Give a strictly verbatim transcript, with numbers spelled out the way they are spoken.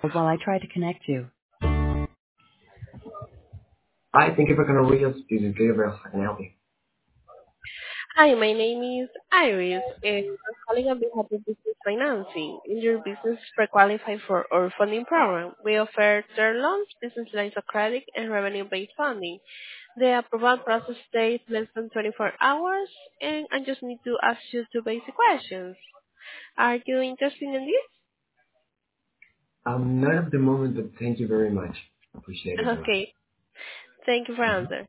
while I try to connect you. Hi, thank you for calling Reels. This is Gabriel. How can I help you? Hi, my name is Iris, and I'm calling on behalf of Business Financing. In your business pre-qualify for our funding program, we offer term loans, business lines of credit, and revenue-based funding. The approval process takes less than twenty-four hours, and I just need to ask you two basic questions. Are you interested in this? Um, not at the moment, but thank you very much. Appreciate it, though. Okay, thank you for hmm answering.